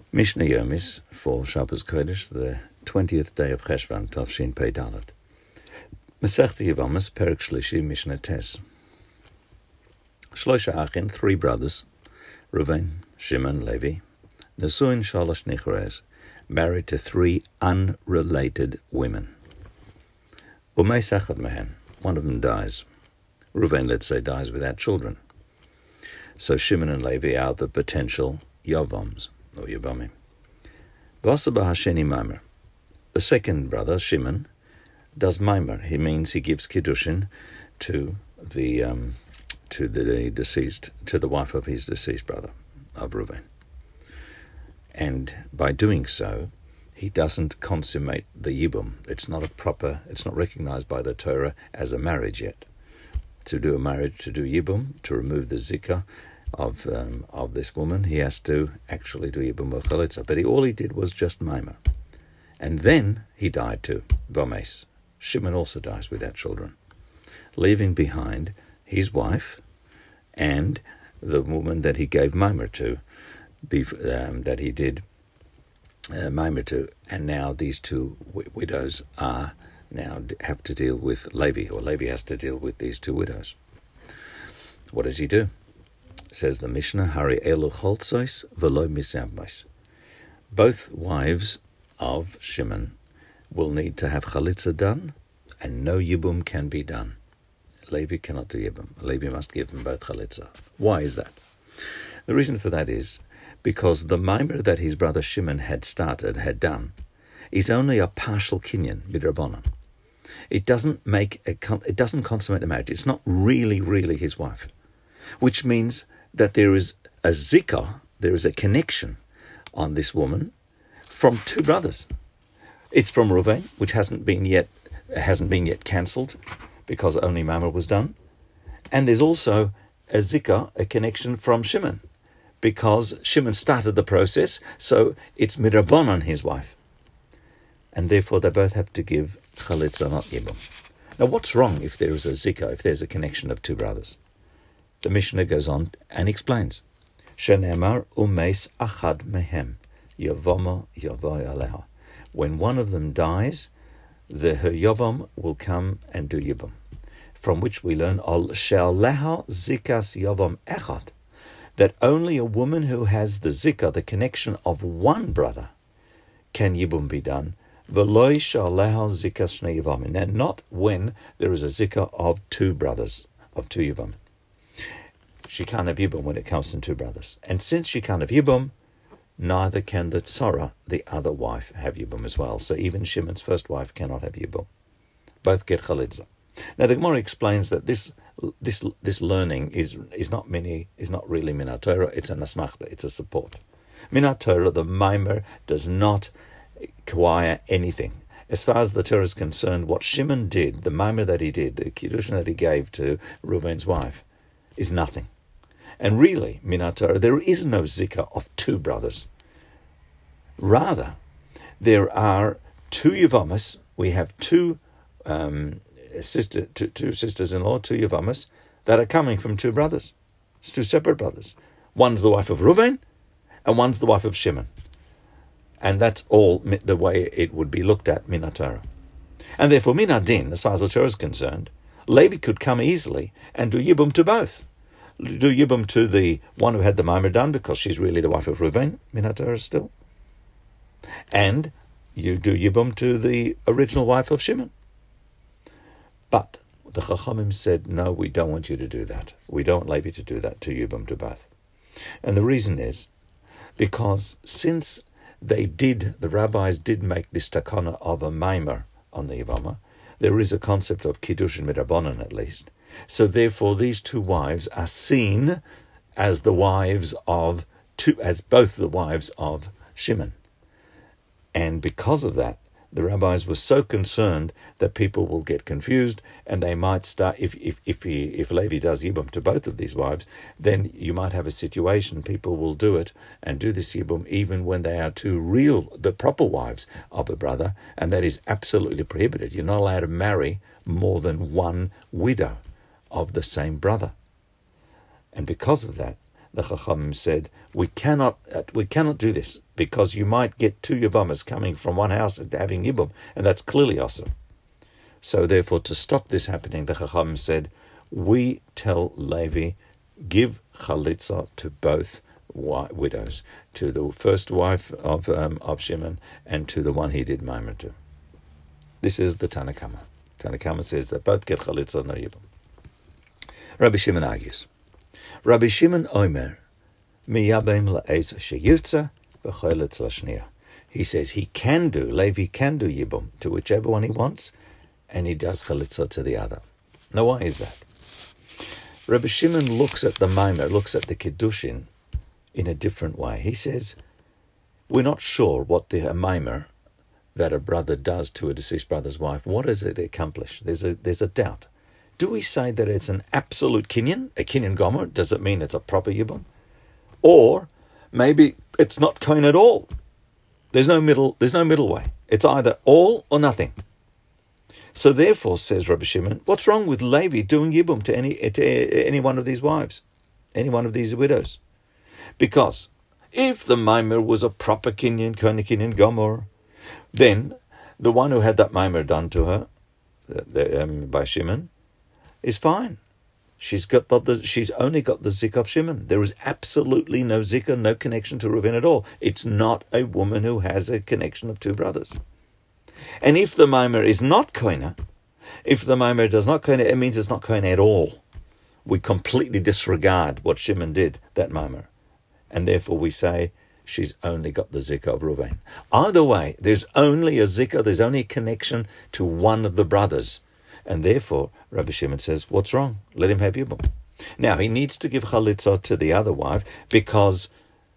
Mishnah Yomis for Shabbos Kodesh, the 20th day of Cheshvan, Tavshin Pei Dalet. Masechta Yevamos, Perek Shlishi, Mishnah Tes. Shlosha Achin, three brothers, Reuven, Shimon, Levi, Nesuin Shalosh Nichores, married to three unrelated women. Umei Sachad Mehen, one of them dies. Reuven, let's say, dies without children. So Shimon and Levi are the potential Yavoms, or Yavomim. V'asaba Hasheni Maimer. The second brother, Shimon, does Maimer. He means he gives Kiddushin to the deceased, to the wife of his deceased brother, of Reuven. And by doing so, he doesn't consummate the Yibum. It's not recognized by the Torah as a marriage yet. To do a marriage, to do Yibum, to remove the Zikah of this woman, he has to actually do Yibum V'chalitza. But all he did was just Maimer. And then he died too, Vomes. Shimon also dies without children, leaving behind his wife and the woman that he gave Maimer to, that he did Maimer to. And now these two widows have to deal with Levi, or Levi has to deal with these two widows. What does he do? Says the Mishnah, Hari elu choltzois v'lo misambos. Both wives of Shimon will need to have chalitza done, and no yibum can be done. Levi cannot do yibum. Levi must give them both chalitza. Why is that? The reason for that is because the maimer that his brother Shimon had done, is only a partial kinyan midrabanan. It doesn't consummate the marriage. It's not really his wife, which means that there is a zikah, there is a connection on this woman from two brothers. It's from Reuven, which hasn't been yet cancelled because only Maimer was done, and there's also a zikah, a connection from Shimon, because Shimon started the process, so it's midrabanan his wife, and therefore they both have to give chalitza, not yibum. Now, what's wrong if there is a zikah, if there's a connection of two brothers? The Mishnah goes on and explains, Shenemar umeis achad mehem, yavomo yavoy aleha. When one of them dies, the yavom will come and do yibum. From which we learn, al she'aleha zikas yavom echad, that only a woman who has the zikah, the connection of one brother, can yibum be done. V'loi she'aleha zikas shnei yavomim, and not when there is a zikah of two brothers, of two yavomim. She can't have Yibum when it comes from two brothers. And since she can't have Yibum, neither can the Tzora, the other wife, have Yibum as well. So even Shimon's first wife cannot have Yibum. Both get Chalitza. Now the Gemara explains that this learning is not really Minat Torah, it's an Asmachta, it's a support. Minat Torah, the Maimer, does not acquire anything. As far as the Torah is concerned, what Shimon did, the Maimer that he did, the Kiddushin that he gave to Reuven's wife, is nothing. And really, Minat Torah, there is no zikah of two brothers. Rather, there are two Yavamas. We have two sisters-in-law, two Yavamas, that are coming from two brothers. It's two separate brothers. One's the wife of Reuven, and one's the wife of Shimon. And that's all the way it would be looked at, Minat Torah. And therefore, Minat Din, as far as the Torah is concerned, Levi could come easily and do Yibum to both. Do Yibum to the one who had the Maimer done, because she's really the wife of Reuven, Minat Torah still. And you do Yibum to the original wife of Shimon. But the Chachamim said, no, we don't want you to do that. We don't want Levi to do that, to Yibum to both. And the reason is because since the rabbis did make this takana of a Maimer on the Yavama, there is a concept of Kiddushin Midrabanan at least. So therefore these two wives are seen as both the wives of Shimon. And because of that, the rabbis were so concerned that people will get confused, and they might start, if Levi does Yibum to both of these wives, then you might have a situation, people will do it and do this Yibum even when they are the proper wives of a brother, and that is absolutely prohibited. You're not allowed to marry more than one widow of the same brother. And because of that, the Chachamim said, we cannot do this. because you might get two Yavamas coming from one house and having Yibum, and that's clearly awesome. So therefore, to stop this happening, the Chacham said, we tell Levi, give chalitza to both widows, to the first wife of Shimon and to the one he did maimer to. This is the Tanna Kamma. Tanna Kamma says that both get chalitza, no Yibum. Rabbi Shimon argues. Rabbi Shimon Omer, miyabem la'ez sheyirtza v'choletz lashniya. He says Levi can do Yibum to whichever one he wants, and he does chalitza to the other. Now, why is that? Rabbi Shimon looks at the maimer, looks at the kiddushin in a different way. He says, we're not sure what the maimer that a brother does to a deceased brother's wife, what does it accomplish? There's a doubt. Do we say that it's an absolute kinyan, a kinyan gomer? Does it mean it's a proper Yibum? Or maybe it's not kohen at all. There's no middle way. It's either all or nothing. So therefore, says Rabbi Shimon, what's wrong with Levi doing Yibum to any one of these wives, any one of these widows? Because if the maimer was a proper kinyan, kohen kinyan gomer, then the one who had that maimer done to her by Shimon is fine. She's only got the zik of Shimon. There is absolutely no zikah, no connection to Reuven at all. It's not a woman who has a connection of two brothers. And if the maimer is not kohen, if the maimer does not kohen, it means it's not kohen at all. We completely disregard what Shimon did, that maimer. And therefore we say she's only got the zikah of Reuven. Either way, there's only a zikah, there's only a connection to one of the brothers. And therefore, Rabbi Shimon says, what's wrong? Let him have Yibum. Now, he needs to give chalitza to the other wife because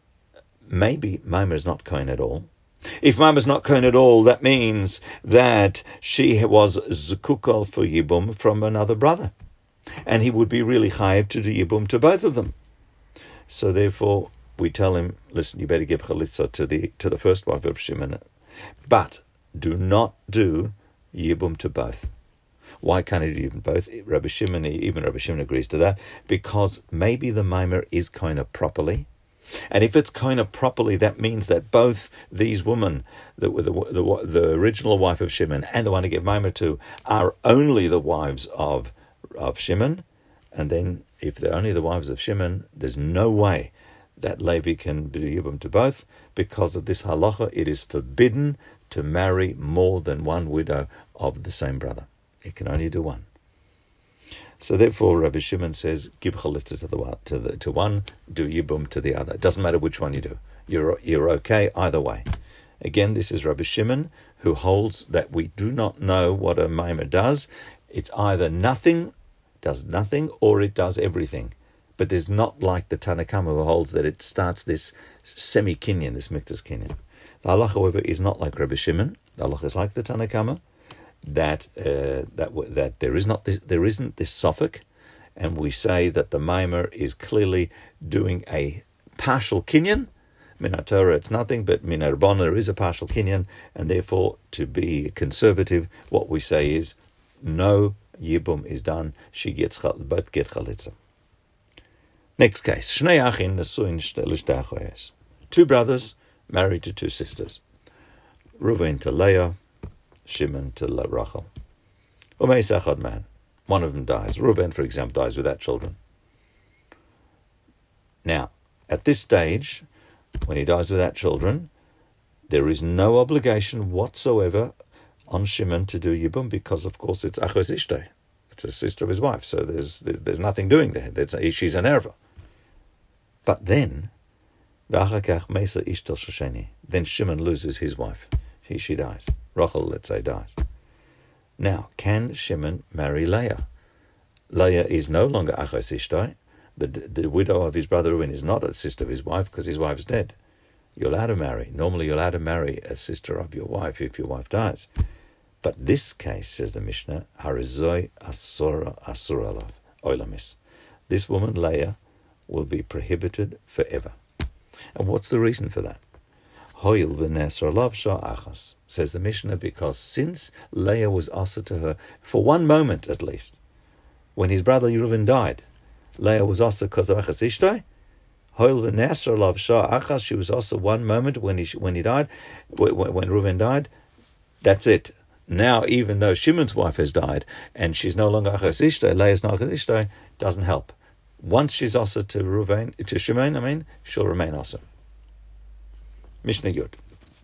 maybe maimer is not kohen at all. If maimer is not kohen at all, that means that she was zukukal for Yibum from another brother. And he would be really chayiv to do Yibum to both of them. So therefore, we tell him, listen, you better give chalitza to the first wife of Shimon. But do not do Yibum to both. Why can't he do even both? Even Rabbi Shimon agrees to that, because maybe the maimer is kohen properly. And if it's kohen properly, that means that both these women, the original wife of Shimon and the one to give maimer to, are only the wives of Shimon. And then if they're only the wives of Shimon, there's no way that Levi can do Yibum to both. Because of this halacha, it is forbidden to marry more than one widow of the same brother. It can only do one. So therefore, Rabbi Shimon says, give chalitza to one, do Yibum to the other. It doesn't matter which one you do. You're okay either way. Again, this is Rabbi Shimon, who holds that we do not know what a maimer does. It's either does nothing, or it does everything. But there's not like the Tanna Kamma who holds that it starts this semi-kinyan, this miktas kinyan. The halacha, however, is not like Rabbi Shimon. The halacha is like the Tanna Kamma, that there isn't this suffix, and we say that the maimer is clearly doing a partial kinyan. Min HaTorah it's nothing, but min HaRabbanan there is a partial kinyan, and therefore, to be conservative, what we say is no Yibum is done. She both get chalitza. Next case, Shnei Achin nesuin l'shtei achoyes. Two brothers married to two sisters. Reuven to Leah, Shimon to Rachel. Umeis echad man. One of them dies. Reuven, for example, dies without children. Now, at this stage, when he dies without children, there is no obligation whatsoever on Shimon to do Yibum, because, of course, it's achos ishtei. It's a sister of his wife, so there's nothing doing there. She's an erva. But then, then Shimon loses his wife. She dies. Rachel, let's say, dies. Now, can Shimon marry Leah? Leah is no longer achos ishtei. The widow of his brother Reuven is not a sister of his wife because his wife's dead. Normally you're allowed to marry a sister of your wife if your wife dies. But this case, says the Mishnah, harizoi asura alav oilamis. This woman, Leah, will be prohibited forever. And what's the reason for that? Hoil v'nesra alav shah achas, says the Mishnah, because since Leah was asa to her, for one moment at least, when his brother Reuven died, Leah was asa because of achas ishtay. She was also one moment when he died, when Reuven died. That's it. Now, even though Shimon's wife has died and she's no longer Achas Ishtay, Leah's not Achas Ishtay, doesn't help. Once she's also to Shimon, she'll remain also. Mishnah Yud.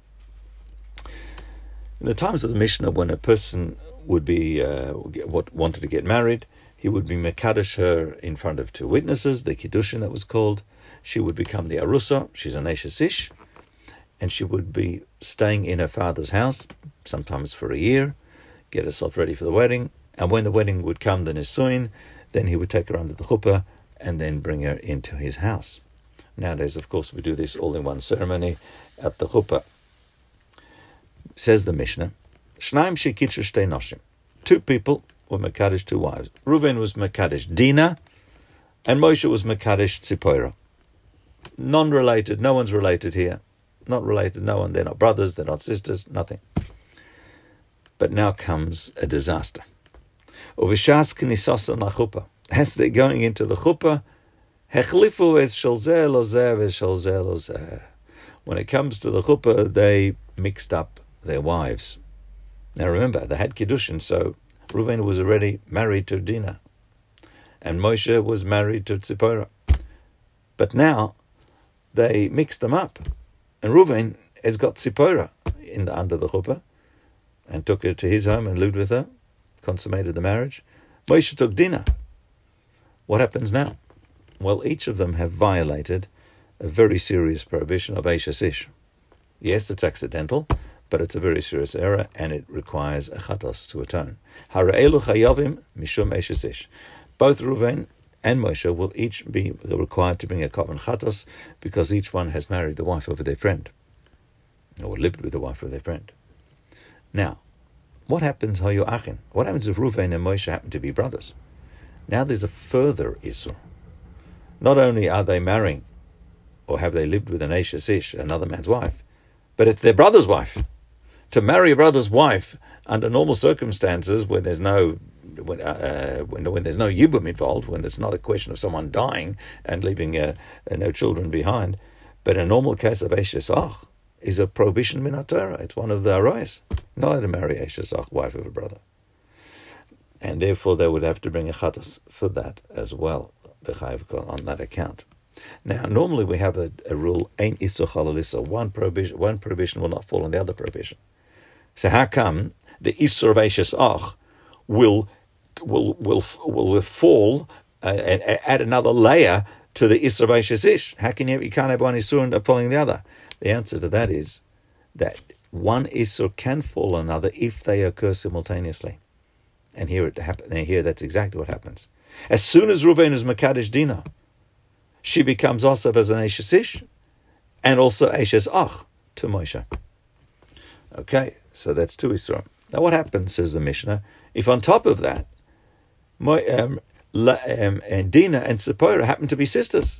In the times of the Mishnah, when a person would be wanted to get married, he would be mekadosh her in front of two witnesses, the kiddushin that was called. She would become the arusa. She's an eshes ish, and she would be staying in her father's house, sometimes for a year, get herself ready for the wedding. And when the wedding would come, the nisuin, then he would take her under the chuppah and then bring her into his house. Nowadays, of course, we do this all in one ceremony at the chuppah. Says the Mishnah, Shnaim shekitcher shtei noshim. Two people were mekadesh two wives. Reuven was mekadesh Dinah, and Moshe was mekadesh Tzipora. Non-related, no one's related here. Not related, no one. They're not brothers, they're not sisters, nothing. But now comes a disaster. Uvishas knisasan lachuppah. As they're going into the chuppah, hechlifu es shalzeh lozeh es shalzeh lozeh. When it comes to the chuppah, they mixed up their wives. Now remember, they had kiddushin, so Reuven was already married to Dinah, and Moshe was married to Tzipora. But now they mixed them up, and Reuven has got Tzipora under the chuppah, and took her to his home and lived with her, consummated the marriage. Moshe took Dinah. What happens now? Well, each of them have violated a very serious prohibition of eshes ish. Yes, it's accidental, but it's a very serious error, and it requires a chatos to atone. Hara'elu chayavim mishum eshes ish. Both Reuven and Moshe will each be required to bring a korban chatos because each one has married the wife of their friend, or lived with the wife of their friend. Now, what happens hayu achin? What happens if Reuven and Moshe happen to be brothers? Now there's a further issur. Not only are they marrying, or have they lived with an eshes ish, another man's wife, but it's their brother's wife. To marry a brother's wife under normal circumstances, when there's no when there's no yibum involved, when it's not a question of someone dying and leaving no children behind, but a normal case of eshes ach is a prohibition min haTorah. It's one of the arayos. Not allowed to marry eshes ach, wife of a brother, and therefore they would have to bring a chatas for that as well. On that account. Now, normally we have a rule: ein isur chalal isur. One prohibition will not fall on the other prohibition. So how come the isur of eshes ach will fall and add another layer to the isur of eshes ish? How can you can't have one isur and following the other? The answer to that is that one isur can fall on another if they occur simultaneously. And here that's exactly what happens. As soon as Reuven is mekadesh Dinah, she becomes also as an eshes ish, and also eshes ach to Moshe. Okay, so that's two isurim. Now what happens, says the Mishnah, if on top of that, and Dinah and Tzipora happen to be sisters?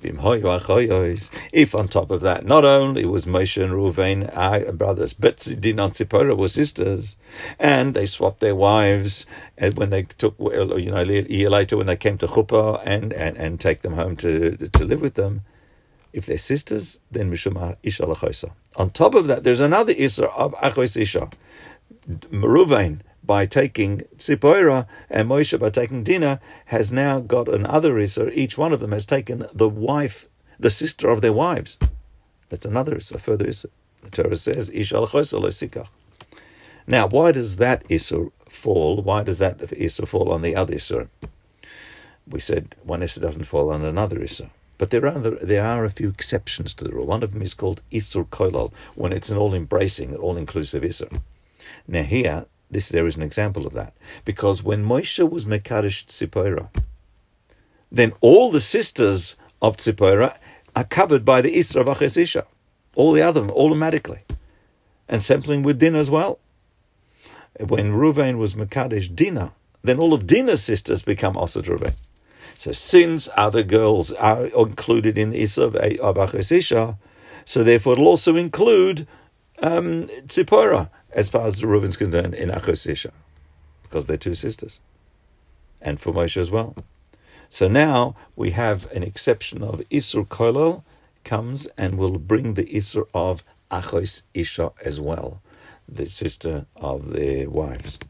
If on top of that, not only was Moshe and Reuven brothers, but Dinah and Tzipora were sisters, and they swapped their wives, and when they took, a year later when they came to chuppah and take them home to live with them, if they're sisters, then mishum isha lachosa. On top of that, there's another isra of achos isha. Reuven, by taking Tzipora, and Moshe by taking Dinah, has now got another isra. Each one of them has taken the wife, the sister of their wives. That's another isra, further isra. The Torah says, isha lachosa lo sikach. Now, why does that isra fall? Why does that isra fall on the other isra? We said one isra doesn't fall on another isra. But there are a few exceptions to the rule. One of them is called isur kolal, when it's an all-embracing, all-inclusive isur. Now here, there is an example of that. Because when Moshe was mekadesh Tzipora, then all the sisters of Tzipora are covered by the isur of achos isha. All the other, automatically. And sampling with Dinah as well. When Reuven was mekadesh Dinah, then all of Dinah's sisters become osad Reuven. So since other girls are included in the isur of achos isha, so therefore it'll also include Tzipora, as far as Reuven's concerned, in achos isha, because they're two sisters, and for Moshe as well. So now we have an exception of Isur Kolol comes and will bring the Isur of Achos Isha as well, the sister of their wives.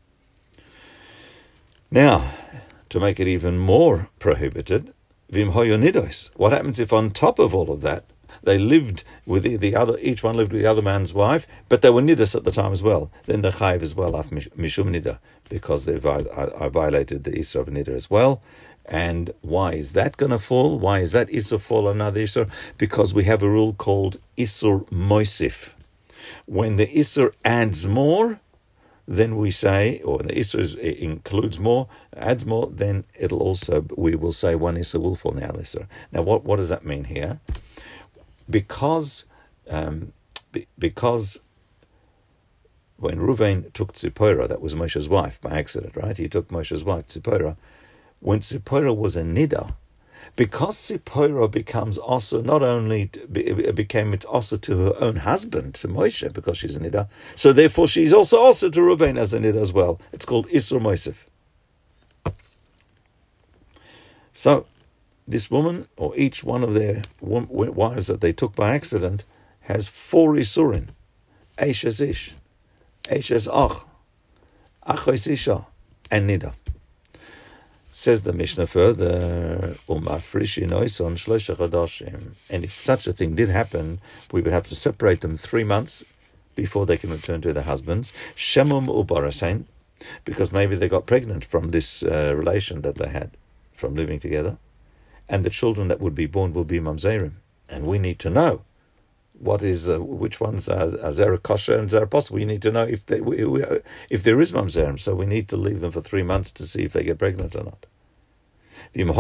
Now, to make it even more prohibited, Vim Hoyo Nidos. What happens if on top of all of that, they lived with the other, each one lived with the other man's wife, but they were nidas at the time as well? Then they're chayiv as well, af mishum nida, because they violated the Isur of nida as well. And why is that going to fall? Why is that Isur fall on another Isur? Because we have a rule called Isur Moisif. When the Isur adds more, then we say, or the Isur includes more, adds more, then we will say one Isur will fall on the other Isur. Now, what does that mean here? Because when Ruvain took Tzipora, that was Moshe's wife by accident, right? He took Moshe's wife, Tzipora. When Tzipora was a nida, because Tzipora becomes also not only became it also to her own husband, to Moshe, because she's a nida, so therefore she's also to Ruvain as a nida as well. It's called Isur Moisef. So this woman, or each one of their wives that they took by accident, has 4 Isurin. Eishes Ish, Eishes Ach, Achos Isha, and Nida. Says the Mishnah further, and if such a thing did happen, we would have to separate them 3 months before they can return to their husbands. Shemum ubarasain, because maybe they got pregnant from this relation that they had from living together. And the children that would be born will be mamzerim, and we need to know what is which ones are zera kosher and zera possible. We need to know if there is mamzerim, so we need to leave them for 3 months to see if they get pregnant or not. If,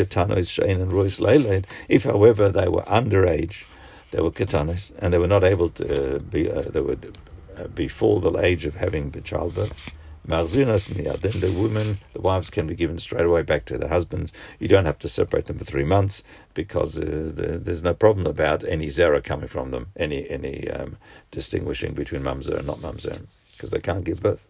however, they were underage, they were ketanos, and they were not able to be before the age of having childbirth. Then the wives can be given straight away back to their husbands. You don't have to separate them for 3 months, because there's no problem about any zera coming from them, any distinguishing between mamzer and not mamzer, because they can't give birth.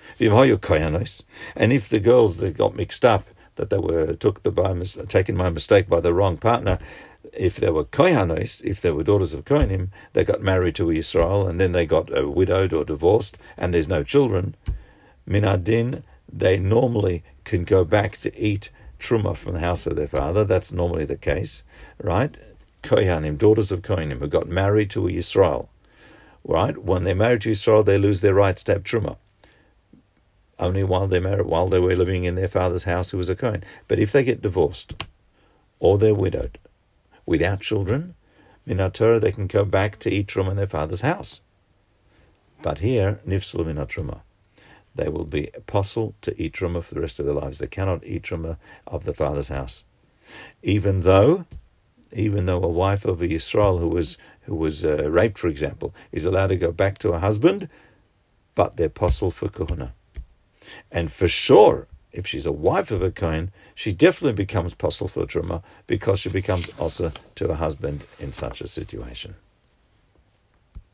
And if the girls that got mixed up, that they were taken by mistake by the wrong partner, if they were kohanos, if they were daughters of kohanim, they got married to Yisrael, and then they got widowed or divorced, and there's no children, Minadin, they normally can go back to eat truma from the house of their father. That's normally the case, right? Kohanim, daughters of Kohanim, who got married to a Yisrael, right? When they're married to Yisrael, they lose their rights to have truma. Only while they were living in their father's house, who was a Kohen. But if they get divorced, or they're widowed, without children, Minat Torah, they can go back to eat truma in their father's house. But here, nifsul minat truma. They will be apostle to eat truma for the rest of their lives. They cannot eat truma of the father's house, even though a wife of a Yisrael who was raped, for example, is allowed to go back to her husband, but they're apostle for kahuna. And for sure, if she's a wife of a Kohen, she definitely becomes apostle for truma, because she becomes also to her husband in such a situation.